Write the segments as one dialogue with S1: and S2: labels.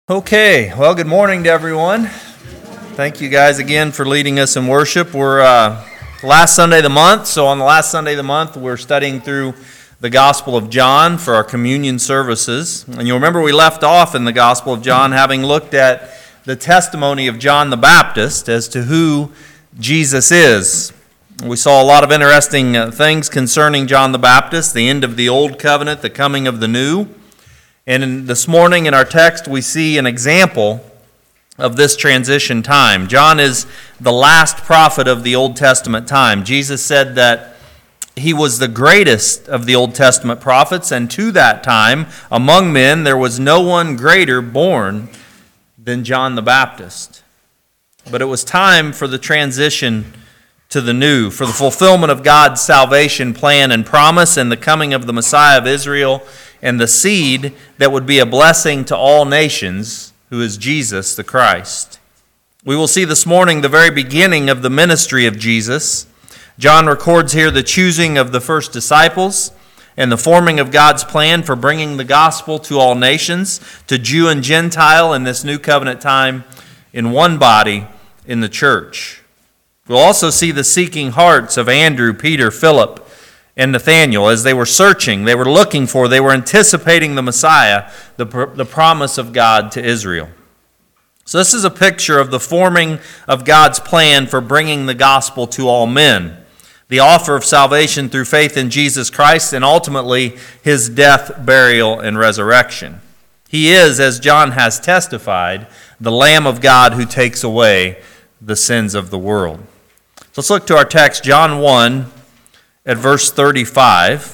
S1: Okay, well, good morning to everyone. Thank you guys again for leading us in worship. We're last Sunday of the month, so on the last Sunday of the month, we're studying through the Gospel of John for our communion services. And you'll remember we left off in the Gospel of John having looked at the testimony of John the Baptist as to who Jesus is. We saw a lot of interesting things concerning John the Baptist, the end of the Old Covenant, the coming of the New. And this morning in our text, we see an example of this transition time. John is the last prophet of the Old Testament time. Jesus said that he was the greatest of the Old Testament prophets, and to that time, among men, there was no one greater born than John the Baptist. But it was time for the transition to the new, for the fulfillment of God's salvation plan and promise and the coming of the Messiah of Israel and the seed that would be a blessing to all nations, who is Jesus the Christ. We will see this morning the very beginning of the ministry of Jesus. John records here the choosing of the first disciples and the forming of God's plan for bringing the gospel to all nations, to Jew and Gentile in this new covenant time, in one body in the church. We'll also see the seeking hearts of Andrew, Peter, Philip, and Nathanael as they were searching, they were looking for, they were anticipating the Messiah, the promise of God to Israel. So this is a picture of the forming of God's plan for bringing the gospel to all men, the offer of salvation through faith in Jesus Christ, and ultimately his death, burial, and resurrection. He is, as John has testified, the Lamb of God who takes away the sins of the world. So let's look to our text, John 1, at verse 35.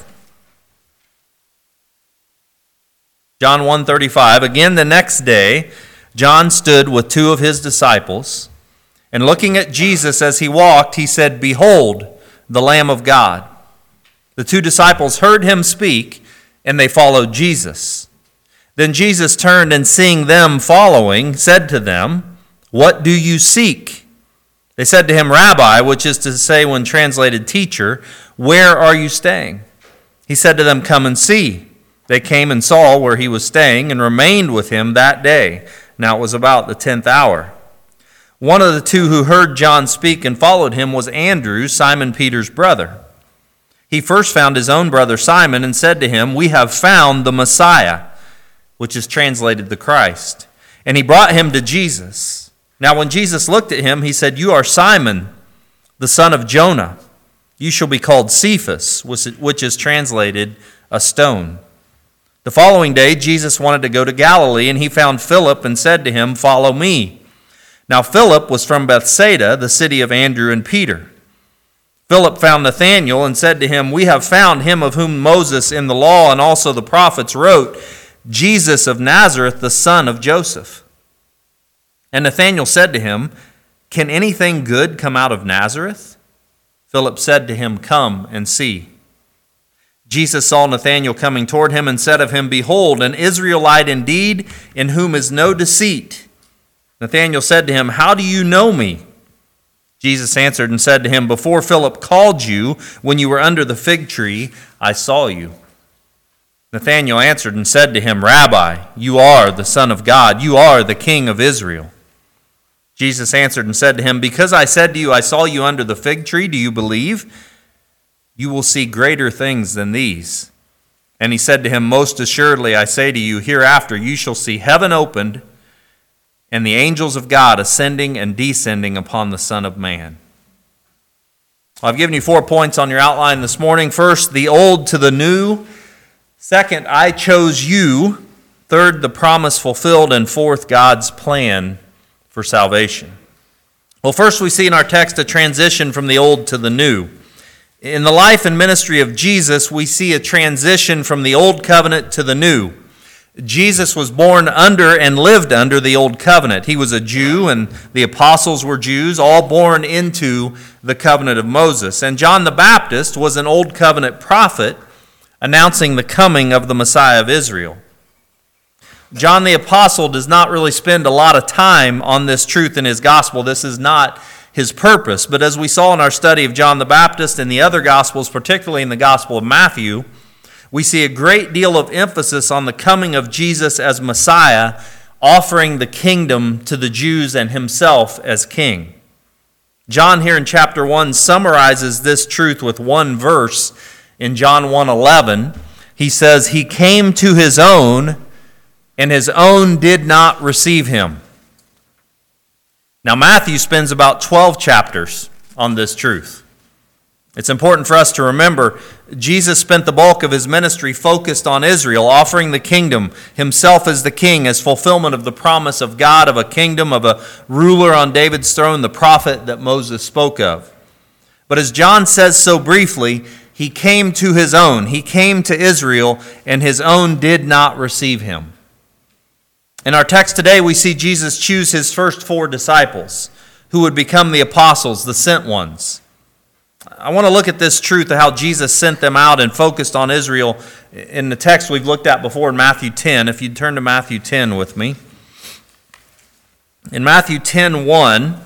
S1: John 1:35. Again the next day, John stood with two of his disciples, and looking at Jesus as he walked, he said, "Behold, the Lamb of God." The two disciples heard him speak, and they followed Jesus. Then Jesus turned and seeing them following, said to them, "What do you seek?" They said to him, "Rabbi," which is to say when translated teacher, "where are you staying?" He said to them, "Come and see." They came and saw where he was staying and remained with him that day. Now it was about the 10th hour. One of the two who heard John speak and followed him was Andrew, Simon Peter's brother. He first found his own brother Simon and said to him, "We have found the Messiah," which is translated the Christ. And he brought him to Jesus. Now when Jesus looked at him, he said, "You are Simon, the son of Jonah. You shall be called Cephas," which is translated a stone. The following day, Jesus wanted to go to Galilee, and he found Philip and said to him, "Follow me." Now Philip was from Bethsaida, the city of Andrew and Peter. Philip found Nathanael and said to him, "We have found him of whom Moses in the law and also the prophets wrote, Jesus of Nazareth, the son of Joseph." And Nathanael said to him, "Can anything good come out of Nazareth?" Philip said to him, "Come and see." Jesus saw Nathanael coming toward him and said of him, "Behold, an Israelite indeed, in whom is no deceit." Nathanael said to him, "How do you know me?" Jesus answered and said to him, "Before Philip called you, when you were under the fig tree, I saw you." Nathanael answered and said to him, "Rabbi, you are the Son of God. You are the King of Israel." Jesus answered and said to him, "Because I said to you, I saw you under the fig tree, do you believe? You will see greater things than these." And he said to him, "Most assuredly, I say to you, hereafter you shall see heaven opened and the angels of God ascending and descending upon the Son of Man." I've given you 4 points on your outline this morning. First, the old to the new. Second, I chose you. Third, the promise fulfilled. And fourth, God's plan for salvation. Well, first we see in our text a transition from the old to the new. In the life and ministry of Jesus, we see a transition from the old covenant to the new. Jesus was born under and lived under the old covenant. He was a Jew, and the apostles were Jews, all born into the covenant of Moses. And John the Baptist was an old covenant prophet announcing the coming of the Messiah of Israel. John the Apostle does not really spend a lot of time on this truth in his gospel. This is not his purpose. But as we saw in our study of John the Baptist and the other gospels, particularly in the Gospel of Matthew, we see a great deal of emphasis on the coming of Jesus as Messiah offering the kingdom to the Jews and himself as king. John here in chapter 1 summarizes this truth with one verse in John 1:11. He says, "He came to his own, and his own did not receive him." Now Matthew spends about 12 chapters on this truth. It's important for us to remember Jesus spent the bulk of his ministry focused on Israel, offering the kingdom, himself as the king, as fulfillment of the promise of God, of a kingdom, of a ruler on David's throne, the prophet that Moses spoke of. But as John says so briefly, he came to his own. He came to Israel, and his own did not receive him. In our text today, we see Jesus choose his first 4 disciples, who would become the apostles, the sent ones. I want to look at this truth of how Jesus sent them out and focused on Israel in the text we've looked at before in Matthew 10. If you'd turn to Matthew 10 with me. In Matthew 10:1,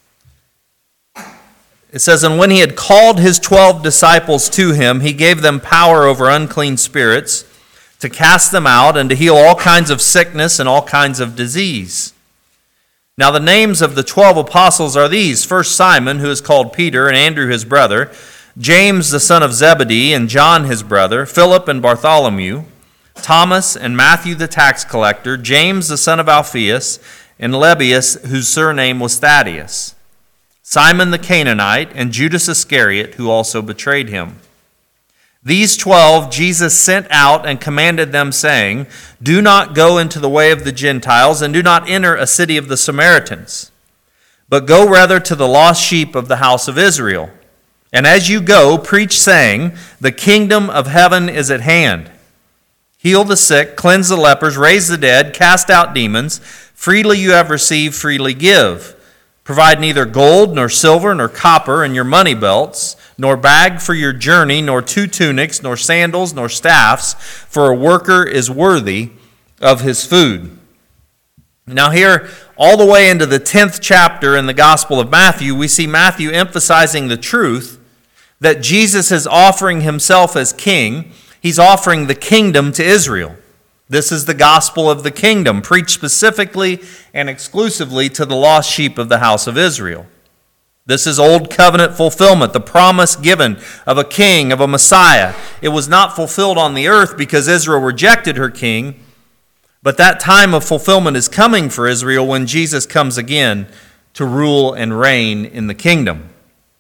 S1: it says, "And when he had called his 12 disciples to him, he gave them power over unclean spirits, to cast them out and to heal all kinds of sickness and all kinds of disease. Now the names of the 12 apostles are these: first Simon, who is called Peter, and Andrew his brother, James the son of Zebedee, and John his brother, Philip and Bartholomew, Thomas and Matthew the tax collector, James the son of Alphaeus, and Lebbaeus, whose surname was Thaddeus, Simon the Canaanite, and Judas Iscariot, who also betrayed him. These 12 Jesus sent out and commanded them, saying, Do not go into the way of the Gentiles, and do not enter a city of the Samaritans, but go rather to the lost sheep of the house of Israel. And as you go, preach, saying, The kingdom of heaven is at hand. Heal the sick, cleanse the lepers, raise the dead, cast out demons. Freely you have received, freely give. Provide neither gold, nor silver, nor copper in your money belts, nor bag for your journey, nor 2 tunics, nor sandals, nor staffs, for a worker is worthy of his food. Now here, all the way into the 10th chapter in the Gospel of Matthew, we see Matthew emphasizing the truth that Jesus is offering himself as king. He's offering the kingdom to Israel. This is the gospel of the kingdom, preached specifically and exclusively to the lost sheep of the house of Israel. This is Old Covenant fulfillment, the promise given of a king, of a Messiah. It was not fulfilled on the earth because Israel rejected her king, but that time of fulfillment is coming for Israel when Jesus comes again to rule and reign in the kingdom.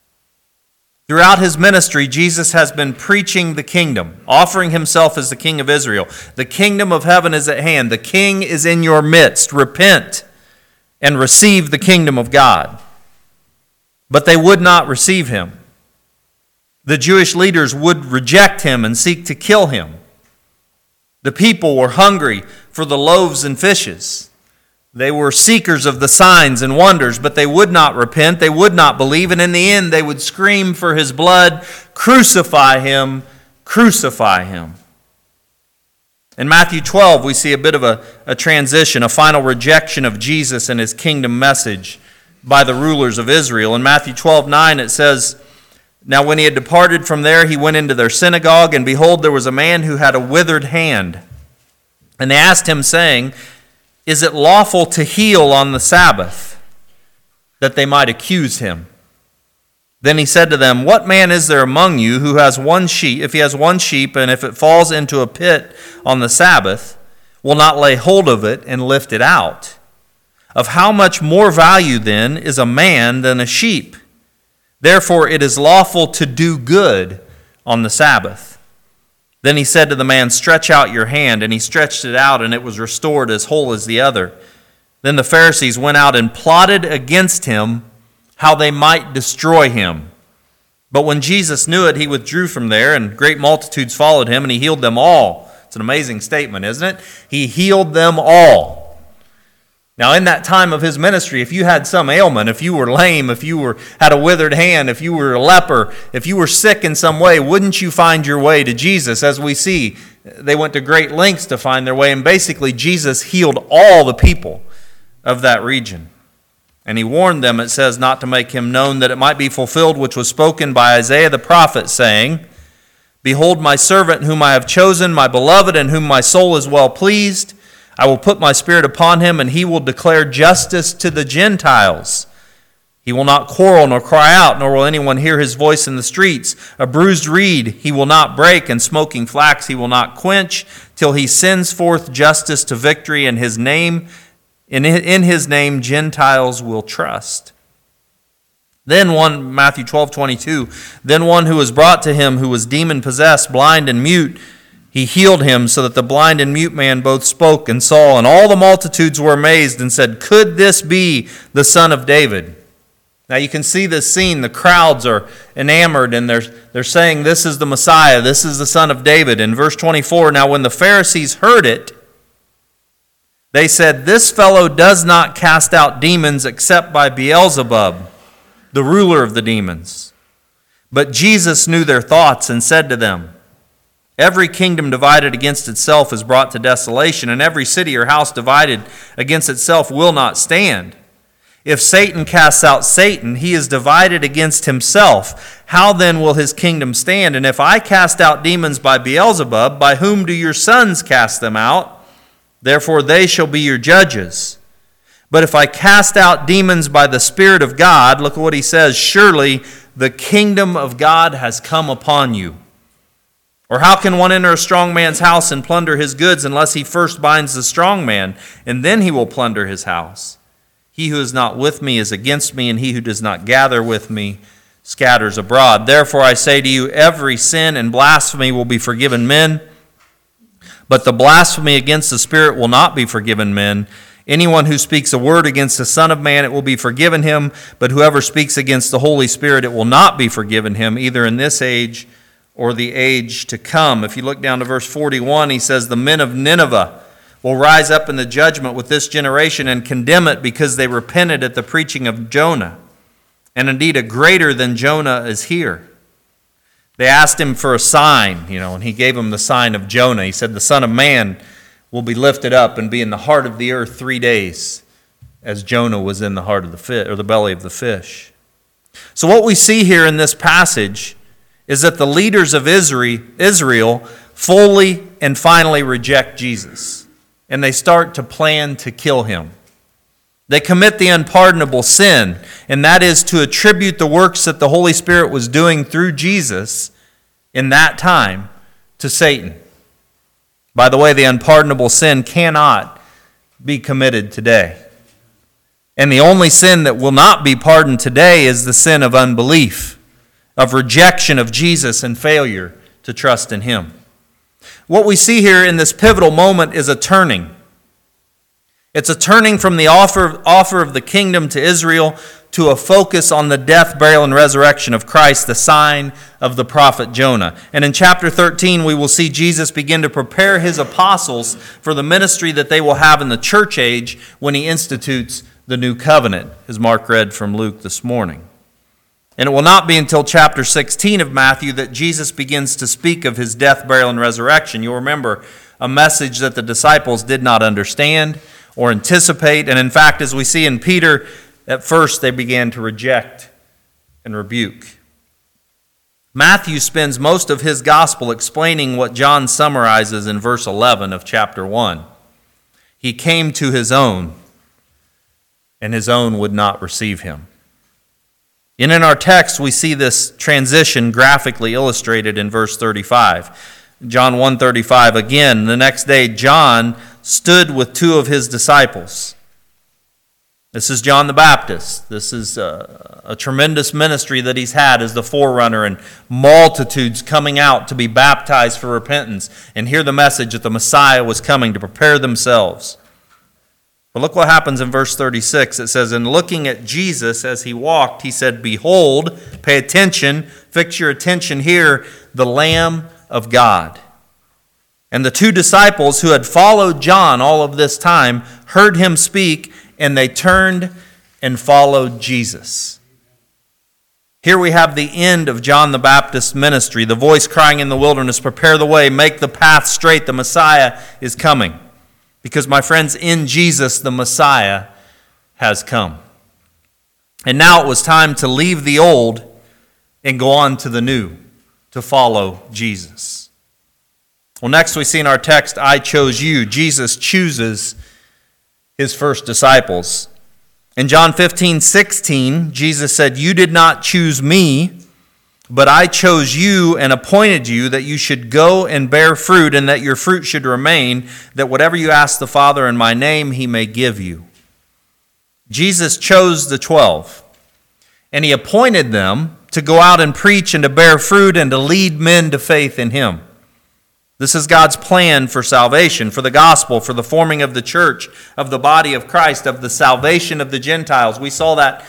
S1: Throughout his ministry, Jesus has been preaching the kingdom, offering himself as the king of Israel. The kingdom of heaven is at hand. The king is in your midst. Repent and receive the kingdom of God. But they would not receive him. The Jewish leaders would reject him and seek to kill him. The people were hungry for the loaves and fishes. They were seekers of the signs and wonders, but they would not repent. They would not believe. And in the end, they would scream for his blood, crucify him, crucify him. In Matthew 12, we see a bit of a transition, a final rejection of Jesus and his kingdom message by the rulers of Israel. In Matthew 12:9, it says, Now when he had departed from there, he went into their synagogue, and behold, there was a man who had a withered hand. And they asked him, saying, Is it lawful to heal on the Sabbath? That they might accuse him. Then he said to them, What man is there among you who has one sheep, if he has one sheep, and if it falls into a pit on the Sabbath, will not lay hold of it and lift it out? Of how much more value then is a man than a sheep? Therefore it is lawful to do good on the Sabbath. Then he said to the man, Stretch out your hand. And he stretched it out, and it was restored as whole as the other. Then the Pharisees went out and plotted against him how they might destroy him. But when Jesus knew it, he withdrew from there, and great multitudes followed him, and he healed them all. It's an amazing statement, isn't it? He healed them all. Now, in that time of his ministry, if you had some ailment, if you were lame, if you had a withered hand, if you were a leper, if you were sick in some way, wouldn't you find your way to Jesus? As we see, they went to great lengths to find their way, and basically Jesus healed all the people of that region. And he warned them, it says, not to make him known, that it might be fulfilled which was spoken by Isaiah the prophet, saying, Behold my servant whom I have chosen, my beloved, in whom my soul is well pleased. I will put my Spirit upon him, and he will declare justice to the Gentiles. He will not quarrel nor cry out, nor will anyone hear his voice in the streets. A bruised reed he will not break, and smoking flax he will not quench, till he sends forth justice to victory, and in his name Gentiles will trust. Then one, Matthew 12:22, then one who was brought to him who was demon-possessed, blind and mute, he healed him, so that the blind and mute man both spoke and saw. And all the multitudes were amazed and said, "Could this be the Son of David?" Now you can see this scene. The crowds are enamored, and they're saying, "This is the Messiah. This is the Son of David." In verse 24, now when the Pharisees heard it, they said, "This fellow does not cast out demons except by Beelzebub, the ruler of the demons." But Jesus knew their thoughts and said to them, "Every kingdom divided against itself is brought to desolation, and every city or house divided against itself will not stand. If Satan casts out Satan, he is divided against himself. How then will his kingdom stand? And if I cast out demons by Beelzebub, by whom do your sons cast them out? Therefore they shall be your judges. But if I cast out demons by the Spirit of God," look at what he says, "surely the kingdom of God has come upon you. Or how can one enter a strong man's house and plunder his goods unless he first binds the strong man, and then he will plunder his house? He who is not with me is against me, and he who does not gather with me scatters abroad. Therefore I say to you, every sin and blasphemy will be forgiven men, but the blasphemy against the Spirit will not be forgiven men. Anyone who speaks a word against the Son of Man, it will be forgiven him, but whoever speaks against the Holy Spirit, it will not be forgiven him, either in this age or the age to come." If you look down to verse 41, he says, "The men of Nineveh will rise up in the judgment with this generation and condemn it, because they repented at the preaching of Jonah. And indeed a greater than Jonah is here." They asked him for a sign, and he gave them the sign of Jonah. He said, "The Son of Man will be lifted up and be in the heart of the earth 3 days, as Jonah was in the heart of the fish, or the belly of the fish." So what we see here in this passage is that the leaders of Israel fully and finally reject Jesus, and they start to plan to kill him. They commit the unpardonable sin, and that is to attribute the works that the Holy Spirit was doing through Jesus in that time to Satan. By the way, the unpardonable sin cannot be committed today. And the only sin that will not be pardoned today is the sin of unbelief, of rejection of Jesus and failure to trust in him. What we see here in this pivotal moment is a turning. It's a turning from the offer of the kingdom to Israel to a focus on the death, burial, and resurrection of Christ, the sign of the prophet Jonah. And in chapter 13, we will see Jesus begin to prepare his apostles for the ministry that they will have in the church age when he institutes the new covenant, as Mark read from Luke this morning. And it will not be until chapter 16 of Matthew that Jesus begins to speak of his death, burial, and resurrection. You'll remember a message that the disciples did not understand or anticipate. And in fact, as we see in Peter, at first they began to reject and rebuke. Matthew spends most of his gospel explaining what John summarizes in verse 11 of chapter 1. He came to his own, and his own would not receive him. And in our text, we see this transition graphically illustrated in verse 35. John 1:35, again, the next day John stood with 2 of his disciples. This is John the Baptist. This is a tremendous ministry that he's had as the forerunner, and multitudes coming out to be baptized for repentance and hear the message that the Messiah was coming to prepare themselves. But look what happens in verse 36. It says, "And looking at Jesus as he walked, he said, 'Behold,'" pay attention, fix your attention here, "the Lamb of God." And the 2 disciples who had followed John all of this time heard him speak, and they turned and followed Jesus. Here we have the end of John the Baptist's ministry, the voice crying in the wilderness, "Prepare the way, make the path straight, the Messiah is coming." Because, my friends, in Jesus, the Messiah has come. And now it was time to leave the old and go on to the new, to follow Jesus. Well, next we see in our text, I chose you. Jesus chooses his first disciples. In John 15:16, Jesus said, you did not choose me, but I chose you and appointed you that you should go and bear fruit and that your fruit should remain, that whatever you ask the Father in my name, he may give you. Jesus chose the 12, and he appointed them to go out and preach and to bear fruit and to lead men to faith in him. This is God's plan for salvation, for the gospel, for the forming of the church, of the body of Christ, of the salvation of the Gentiles. We saw that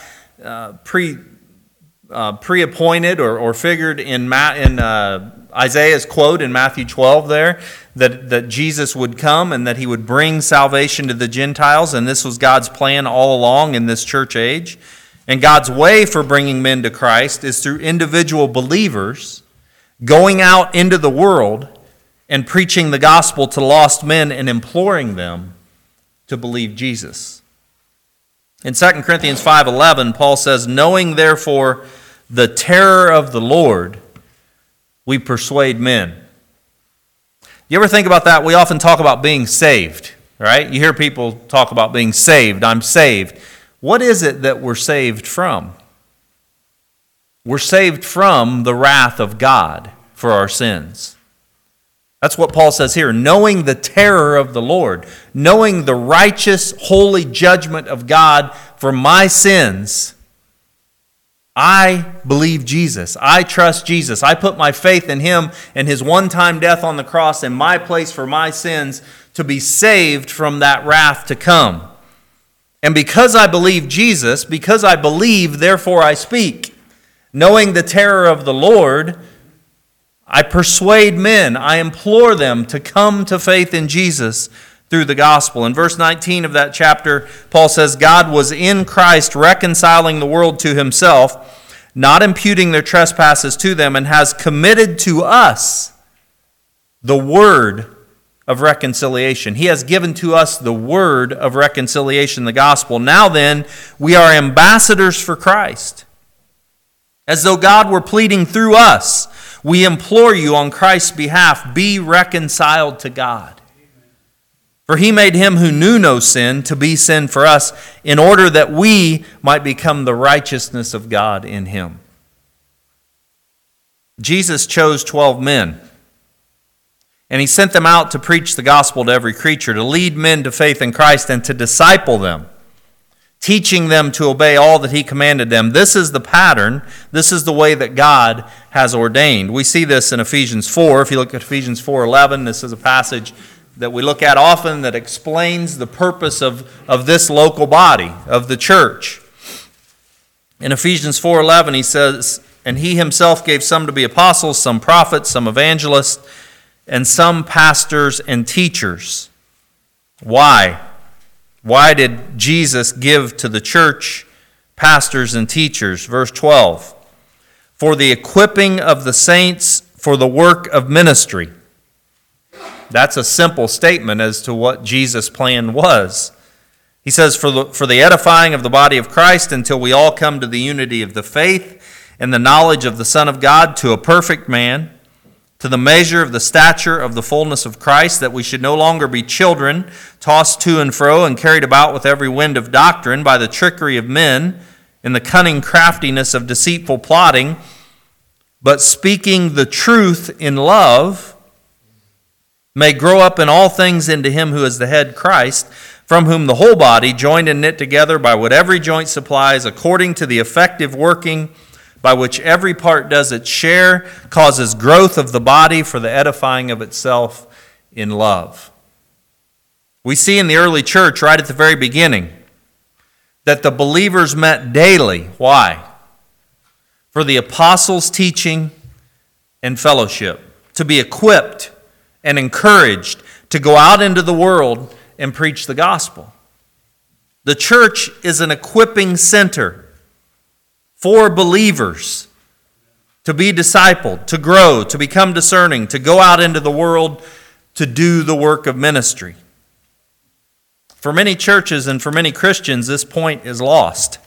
S1: pre-appointed or figured in Isaiah's quote in Matthew 12 there, that Jesus would come and that he would bring salvation to the Gentiles, and this was God's plan all along in this church age. And God's way for bringing men to Christ is through individual believers going out into the world and preaching the gospel to lost men and imploring them to believe Jesus. In 2 Corinthians 5:11, Paul says, knowing therefore the terror of the Lord, we persuade men. You ever think about that? We often talk about being saved, right? You hear people talk about being saved. I'm saved. What is it that we're saved from? We're saved from the wrath of God for our sins. That's what Paul says here, knowing the terror of the Lord, knowing the righteous, holy judgment of God for my sins. I believe Jesus. I trust Jesus. I put my faith in him and his one-time death on the cross in my place for my sins to be saved from that wrath to come. And because I believe Jesus, because I believe, therefore I speak. Knowing the terror of the Lord, I persuade men, I implore them to come to faith in Jesus through the gospel. In verse 19 of that chapter, Paul says, God was in Christ reconciling the world to himself, not imputing their trespasses to them, and has committed to us the word of reconciliation. He has given to us the word of reconciliation, the gospel. Now then, we are ambassadors for Christ. As though God were pleading through us, we implore you on Christ's behalf, be reconciled to God. For he made him who knew no sin to be sin for us, in order that we might become the righteousness of God in him. Jesus chose 12 men, and he sent them out to preach the gospel to every creature, to lead men to faith in Christ and to disciple them, teaching them to obey all that he commanded them. This is the pattern. This is the way that God has ordained. We see this in Ephesians 4. If you look at Ephesians 4:11, this is a passage that we look at often that explains the purpose of this local body, of the church. In Ephesians 4:11, he says, and he himself gave some to be apostles, some prophets, some evangelists, and some pastors and teachers. Why? Why did Jesus give to the church pastors and teachers? Verse 12, for the equipping of the saints for the work of ministry. That's a simple statement as to what Jesus' plan was. He says, for the edifying of the body of Christ until we all come to the unity of the faith and the knowledge of the Son of God, to a perfect man, to the measure of the stature of the fullness of Christ, that we should no longer be children, tossed to and fro and carried about with every wind of doctrine by the trickery of men and the cunning craftiness of deceitful plotting, but speaking the truth in love, may grow up in all things into him who is the head, Christ, from whom the whole body, joined and knit together by what every joint supplies, according to the effective working by which every part does its share, causes growth of the body for the edifying of itself in love. We see in the early church, right at the very beginning, that the believers met daily. Why? For the apostles' teaching and fellowship, to be equipped and encouraged to go out into the world and preach the gospel. The church is an equipping center for believers to be discipled, to grow, to become discerning, to go out into the world to do the work of ministry. For many churches and for many Christians, this point is lost.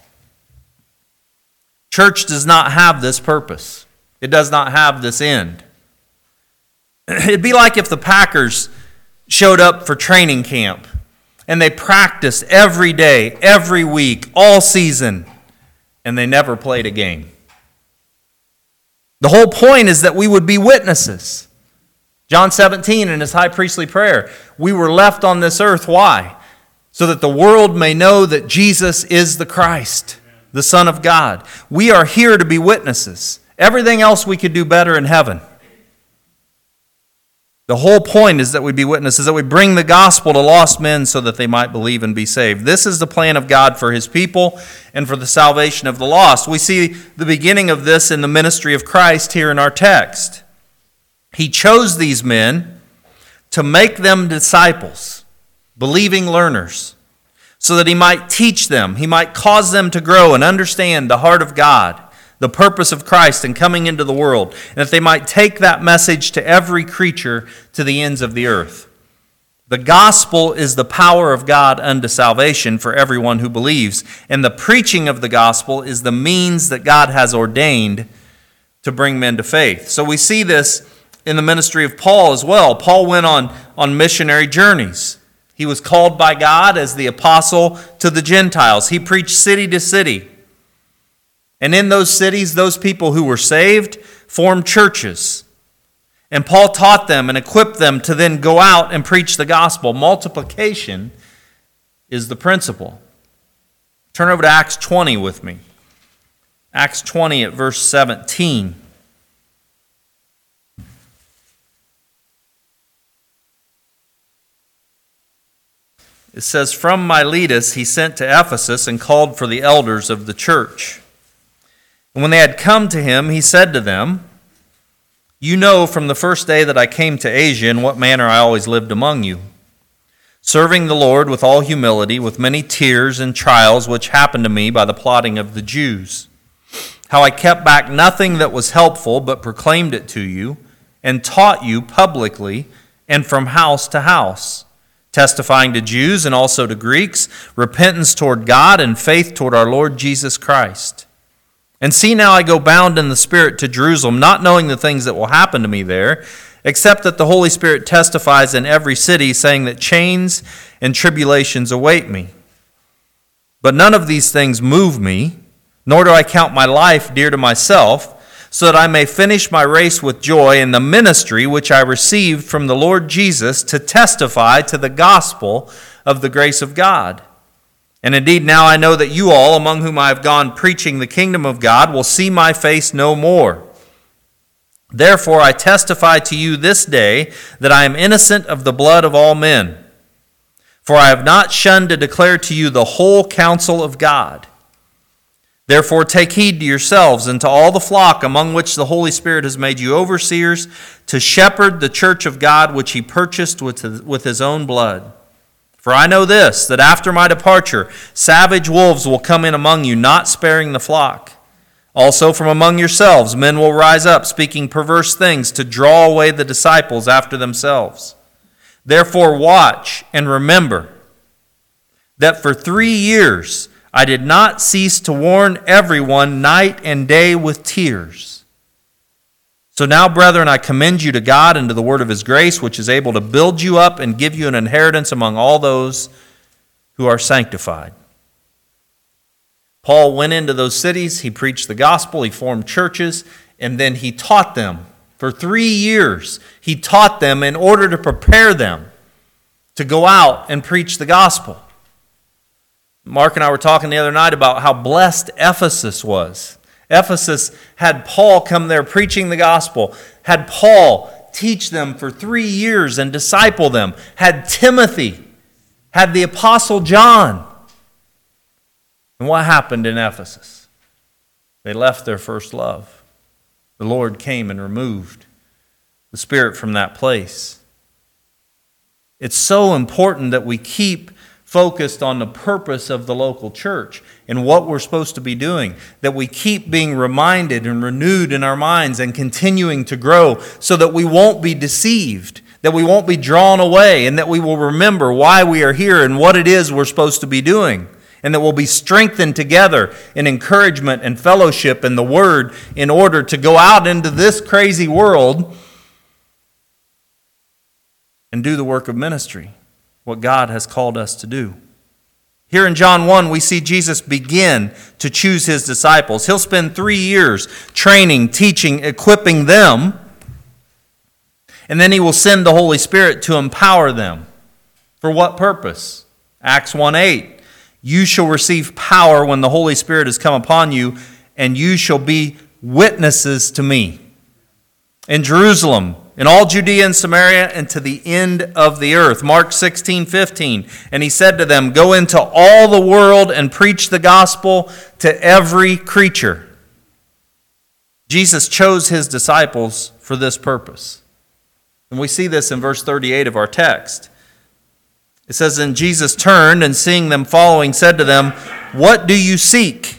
S1: Church does not have this purpose. It does not have this end. It'd be like if the Packers showed up for training camp and they practiced every day, every week, all season, and they never played a game. The whole point is that we would be witnesses. John 17 in his high priestly prayer, we were left on this earth. Why? So that the world may know that Jesus is the Christ, the Son of God. We are here to be witnesses. Everything else we could do better in heaven. The whole point is that we be witnesses, that we bring the gospel to lost men so that they might believe and be saved. This is the plan of God for his people and for the salvation of the lost. We see the beginning of this in the ministry of Christ here in our text. He chose these men to make them disciples, believing learners, so that he might teach them, he might cause them to grow and understand the heart of God, the purpose of Christ in coming into the world, and that they might take that message to every creature to the ends of the earth. The gospel is the power of God unto salvation for everyone who believes, and the preaching of the gospel is the means that God has ordained to bring men to faith. So we see this in the ministry of Paul as well. Paul went on missionary journeys. He was called by God as the apostle to the Gentiles. He preached city to city. And in those cities, those people who were saved formed churches. And Paul taught them and equipped them to then go out and preach the gospel. Multiplication is the principle. Turn over to Acts 20 with me. Acts 20 at verse 17. It says, "From Miletus he sent to Ephesus and called for the elders of the church. And when they had come to him, he said to them, 'You know from the first day that I came to Asia in what manner I always lived among you, serving the Lord with all humility, with many tears and trials which happened to me by the plotting of the Jews. How I kept back nothing that was helpful, but proclaimed it to you, and taught you publicly and from house to house, testifying to Jews and also to Greeks, repentance toward God and faith toward our Lord Jesus Christ. And see, now I go bound in the Spirit to Jerusalem, not knowing the things that will happen to me there, except that the Holy Spirit testifies in every city, saying that chains and tribulations await me. But none of these things move me, nor do I count my life dear to myself, so that I may finish my race with joy in the ministry which I received from the Lord Jesus to testify to the gospel of the grace of God. And indeed now I know that you all, among whom I have gone preaching the kingdom of God, will see my face no more. Therefore I testify to you this day that I am innocent of the blood of all men. For I have not shunned to declare to you the whole counsel of God. Therefore take heed to yourselves and to all the flock among which the Holy Spirit has made you overseers, to shepherd the church of God which he purchased with his own blood. For I know this, that after my departure, savage wolves will come in among you, not sparing the flock. Also from among yourselves men will rise up, speaking perverse things, to draw away the disciples after themselves. Therefore watch and remember that for 3 years I did not cease to warn everyone night and day with tears. So now, brethren, I commend you to God and to the word of his grace, which is able to build you up and give you an inheritance among all those who are sanctified." Paul went into those cities, he preached the gospel, he formed churches, and then he taught them. For 3 years, he taught them in order to prepare them to go out and preach the gospel. Mark and I were talking the other night about how blessed Ephesus was. Ephesus had Paul come there preaching the gospel, had Paul teach them for 3 years and disciple them, had Timothy, had the Apostle John. And what happened in Ephesus? They left their first love. The Lord came and removed the Spirit from that place. It's so important that we keep focused on the purpose of the local church and what we're supposed to be doing, that we keep being reminded and renewed in our minds and continuing to grow so that we won't be deceived, that we won't be drawn away, and that we will remember why we are here and what it is we're supposed to be doing, and that we'll be strengthened together in encouragement and fellowship in the Word in order to go out into this crazy world and do the work of ministry, what God has called us to do. Here in John 1, we see Jesus begin to choose his disciples. He'll spend 3 years training, teaching, equipping them, and then he will send the Holy Spirit to empower them. For what purpose? Acts 1:8, you shall receive power when the Holy Spirit has come upon you, and you shall be witnesses to me in Jerusalem, in all Judea and Samaria, and to the end of the earth. Mark 16:15, and he said to them, go into all the world and preach the gospel to every creature. Jesus chose his disciples for this purpose. And we see this in verse 38 of our text. It says, and Jesus turned and seeing them following, said to them, what do you seek?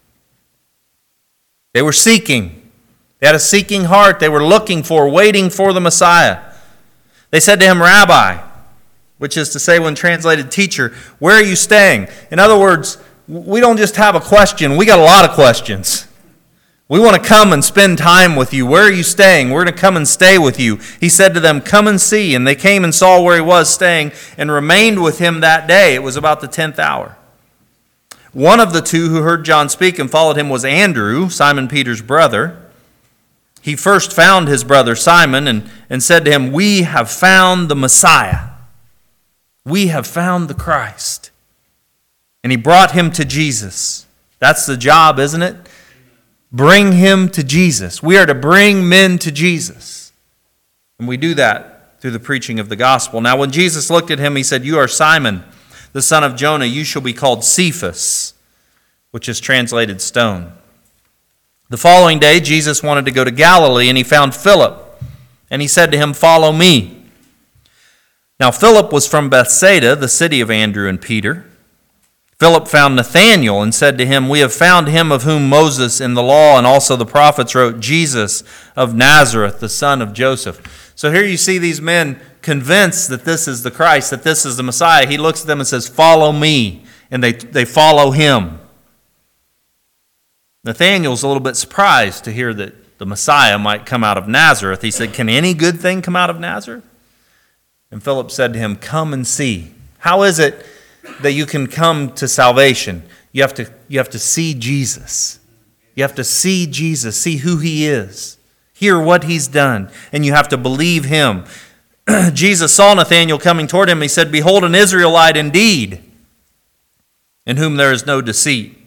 S1: They were seeking. They had a seeking heart. They were looking for, waiting for the Messiah. They said to him, Rabbi, which is to say, when translated teacher, where are you staying? In other words, we don't just have a question. We got a lot of questions. We want to come and spend time with you. Where are you staying? We're going to come and stay with you. He said to them, come and see. And they came and saw where he was staying and remained with him that day. It was about the 10th hour. One of the two who heard John speak and followed him was Andrew, Simon Peter's brother. He first found his brother Simon and said to him, we have found the Messiah. We have found the Christ. And he brought him to Jesus. That's the job, isn't it? Bring him to Jesus. We are to bring men to Jesus. And we do that through the preaching of the gospel. Now, when Jesus looked at him, he said, you are Simon, the son of Jonah. You shall be called Cephas, which is translated stone. The following day, Jesus wanted to go to Galilee, and he found Philip. And he said to him, follow me. Now, Philip was from Bethsaida, the city of Andrew and Peter. Philip found Nathanael and said to him, we have found him of whom Moses in the law and also the prophets wrote, Jesus of Nazareth, the son of Joseph. So here you see these men convinced that this is the Christ, that this is the Messiah. He looks at them and says, follow me. And they follow him. Nathanael's a little bit surprised to hear that the Messiah might come out of Nazareth. He said, can any good thing come out of Nazareth? And Philip said to him, come and see. How is it that you can come to salvation? You have to see Jesus. You have to see Jesus, see who he is, hear what he's done, and you have to believe him. Jesus saw Nathanael coming toward him. He said, behold, an Israelite indeed, in whom there is no deceit.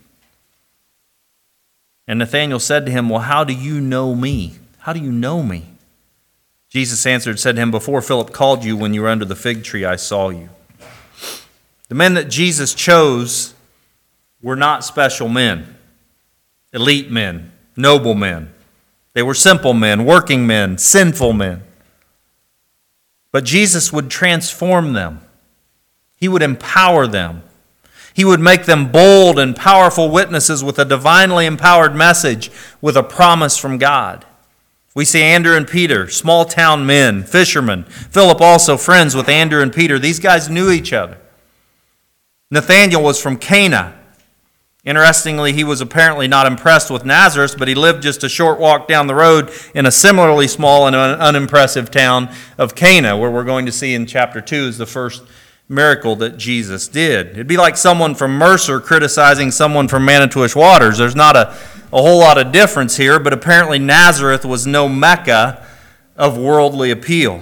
S1: And Nathanael said to him, well, how do you know me? How do you know me? Jesus answered, said to him, before Philip called you, when you were under the fig tree, I saw you. The men that Jesus chose were not special men, elite men, noble men. They were simple men, working men, sinful men. But Jesus would transform them. He would empower them. He would make them bold and powerful witnesses with a divinely empowered message with a promise from God. We see Andrew and Peter, small town men, fishermen. Philip also friends with Andrew and Peter. These guys knew each other. Nathanael was from Cana. Interestingly, he was apparently not impressed with Nazareth, but he lived just a short walk down the road in a similarly small and unimpressive town of Cana, where we're going to see in chapter 2 is the first miracle that Jesus did. It'd be like someone from Mercer criticizing someone from Manitowish Waters. There's not a whole lot of difference here, but apparently Nazareth was no Mecca of worldly appeal.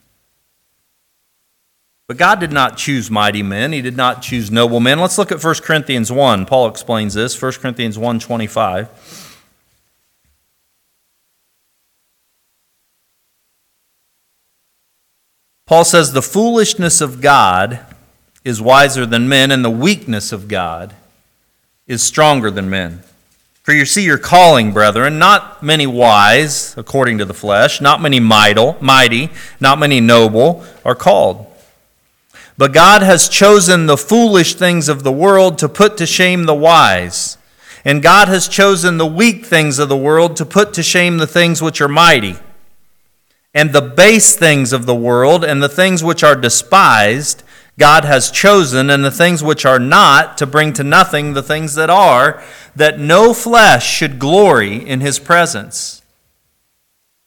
S1: But God did not choose mighty men. He did not choose noble men. Let's look at 1 Corinthians 1. Paul explains this, 1 Corinthians 1:25. Paul says, the foolishness of God is wiser than men, and the weakness of God is stronger than men. For you see your calling, brethren, not many wise, according to the flesh, not many mighty, not many noble are called. But God has chosen the foolish things of the world to put to shame the wise. And God has chosen the weak things of the world to put to shame the things which are mighty. And the base things of the world and the things which are despised, God has chosen, and the things which are not, to bring to nothing the things that are, that no flesh should glory in his presence.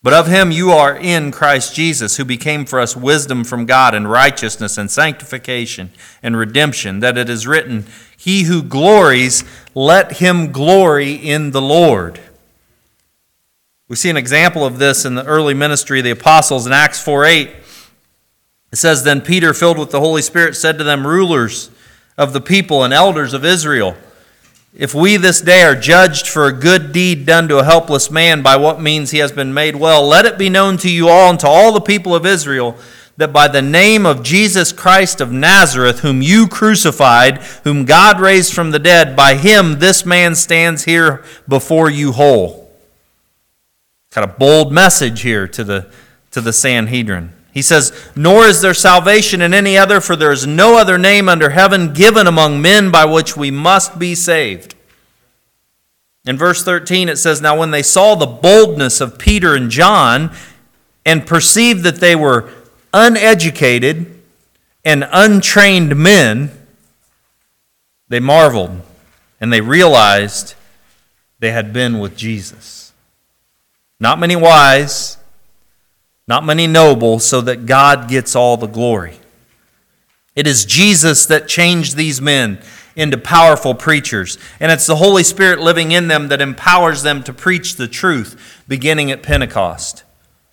S1: But of him you are in Christ Jesus, who became for us wisdom from God and righteousness and sanctification and redemption, that it is written, he who glories, let him glory in the Lord. We see an example of this in the early ministry of the apostles in Acts 4:8. It says, then Peter, filled with the Holy Spirit, said to them, rulers of the people and elders of Israel, if we this day are judged for a good deed done to a helpless man, by what means he has been made well, let it be known to you all and to all the people of Israel that by the name of Jesus Christ of Nazareth, whom you crucified, whom God raised from the dead, by him this man stands here before you whole. Kind of bold message here to the Sanhedrin. He says, nor is there salvation in any other, for there is no other name under heaven given among men by which we must be saved. In verse 13 it says, now when they saw the boldness of Peter and John and perceived that they were uneducated and untrained men, they marveled and they realized they had been with Jesus. Not many wise, not many noble, so that God gets all the glory. It is Jesus that changed these men into powerful preachers, and it's the Holy Spirit living in them that empowers them to preach the truth, beginning at Pentecost.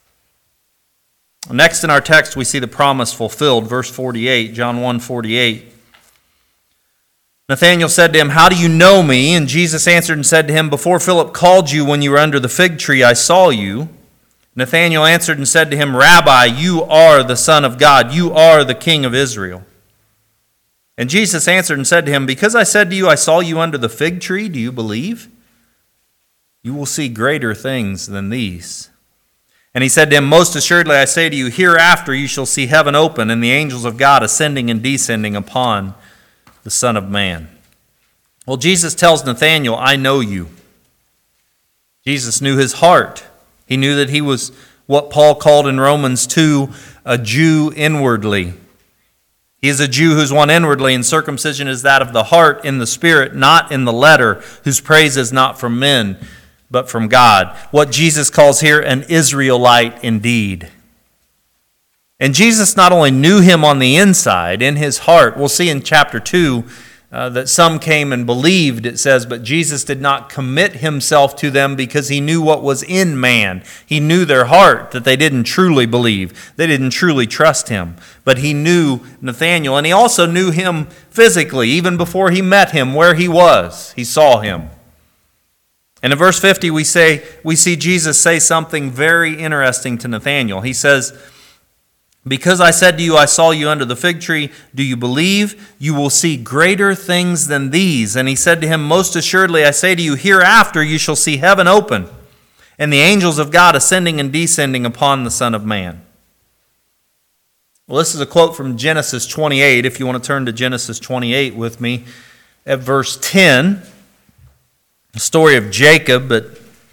S1: Next in our text, we see the promise fulfilled, verse 48, John 1:48. Nathanael said to him, how do you know me? And Jesus answered and said to him, before Philip called you when you were under the fig tree, I saw you. Nathanael answered and said to him, Rabbi, you are the Son of God. You are the King of Israel. And Jesus answered and said to him, because I said to you, I saw you under the fig tree, do you believe? You will see greater things than these. And he said to him, most assuredly I say to you, hereafter you shall see heaven open and the angels of God ascending and descending upon the Son of Man. Well, Jesus tells Nathanael, I know you. Jesus knew his heart. He knew that he was what Paul called in Romans 2, a Jew inwardly. He is a Jew who's one inwardly, and circumcision is that of the heart in the spirit, not in the letter, whose praise is not from men, but from God. What Jesus calls here an Israelite indeed. And Jesus not only knew him on the inside, in his heart. We'll see in chapter 2 that some came and believed, it says, but Jesus did not commit himself to them because he knew what was in man. He knew their heart, that they didn't truly believe. They didn't truly trust him. But he knew Nathanael, and he also knew him physically. Even before he met him, where he was, he saw him. And in verse 50, we see Jesus say something very interesting to Nathanael. He says, because I said to you, I saw you under the fig tree, do you believe? You will see greater things than these. And he said to him, most assuredly, I say to you, hereafter you shall see heaven open, and the angels of God ascending and descending upon the Son of Man. Well, this is a quote from Genesis 28. If you want to turn to Genesis 28 with me, at verse 10, the story of Jacob at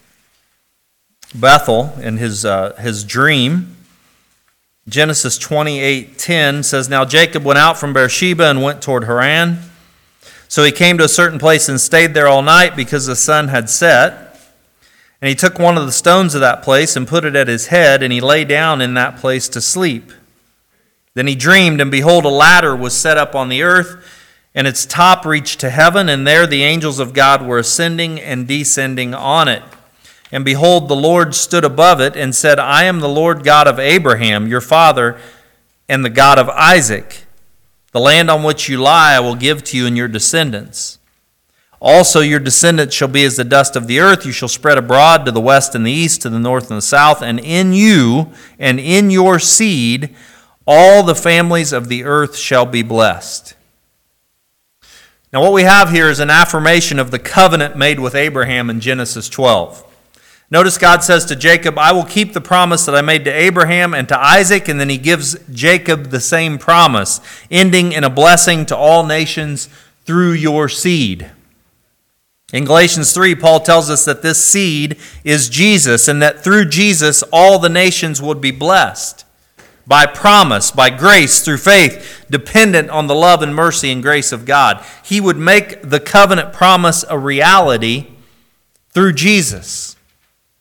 S1: Bethel and his dream. Genesis 28:10 says, now Jacob went out from Beersheba and went toward Haran. So he came to a certain place and stayed there all night because the sun had set. And he took one of the stones of that place and put it at his head, and he lay down in that place to sleep. Then he dreamed, and behold, a ladder was set up on the earth, and its top reached to heaven, and there the angels of God were ascending and descending on it. And behold, the Lord stood above it and said, I am the Lord God of Abraham, your father, and the God of Isaac. The land on which you lie I will give to you and your descendants. Also your descendants shall be as the dust of the earth. You shall spread abroad to the west and the east, to the north and the south. And in you and in your seed all the families of the earth shall be blessed. Now what we have here is an affirmation of the covenant made with Abraham in Genesis 12. Notice God says to Jacob, I will keep the promise that I made to Abraham and to Isaac, and then he gives Jacob the same promise, ending in a blessing to all nations through your seed. In Galatians 3, Paul tells us that this seed is Jesus, and that through Jesus all the nations would be blessed by promise, by grace, through faith, dependent on the love and mercy and grace of God. He would make the covenant promise a reality through Jesus.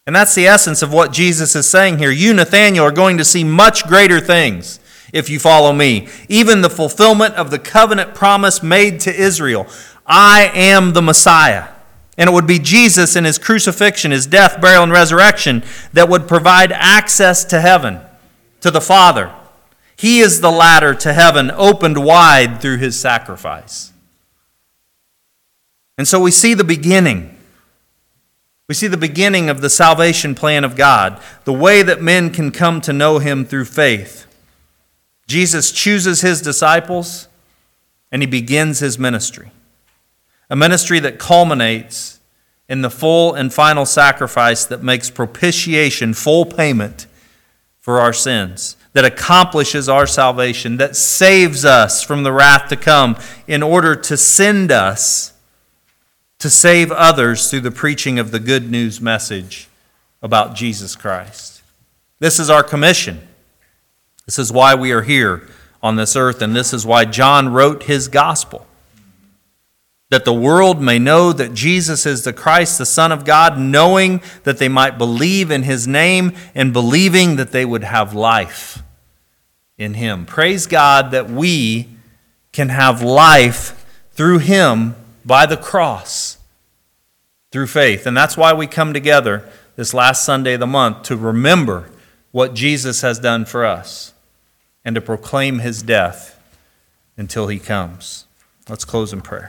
S1: And that's the essence of what Jesus is saying here. You, Nathanael, are going to see much greater things if you follow me. Even the fulfillment of the covenant promise made to Israel. I am the Messiah. And it would be Jesus in his crucifixion, his death, burial, and resurrection that would provide access to heaven, to the Father. He is the ladder to heaven opened wide through his sacrifice. And so we see the beginning. We see the beginning of the salvation plan of God, the way that men can come to know him through faith. Jesus chooses his disciples, and he begins his ministry. A ministry that culminates in the full and final sacrifice that makes propitiation, full payment for our sins, that accomplishes our salvation, that saves us from the wrath to come in order to send us to save others through the preaching of the good news message about Jesus Christ. This is our commission. This is why we are here on this earth, and this is why John wrote his gospel. That the world may know that Jesus is the Christ, the Son of God, knowing that they might believe in his name and believing that they would have life in him. Praise God that we can have life through him by the cross, through faith. And that's why we come together this last Sunday of the month to remember what Jesus has done for us and to proclaim his death until he comes. Let's close in prayer.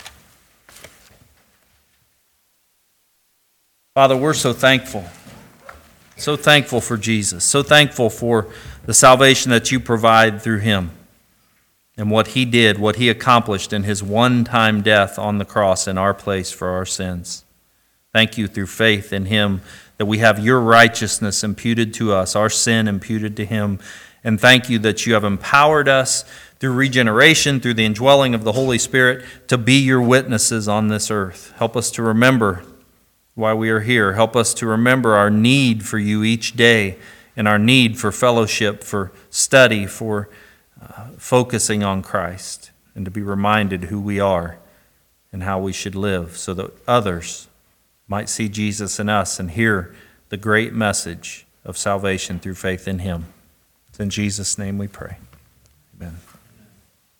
S1: Father, we're so thankful for Jesus, so thankful for the salvation that you provide through him and what he did, what he accomplished in his one-time death on the cross in our place for our sins. Thank you through faith in him that we have your righteousness imputed to us, our sin imputed to him. And thank you that you have empowered us through regeneration, through the indwelling of the Holy Spirit, to be your witnesses on this earth. Help us to remember why we are here. Help us to remember our need for you each day and our need for fellowship, for study, for focusing on Christ, and to be reminded who we are and how we should live so that others might see Jesus in us and hear the great message of salvation through faith in him. It's in Jesus' name we pray. Amen.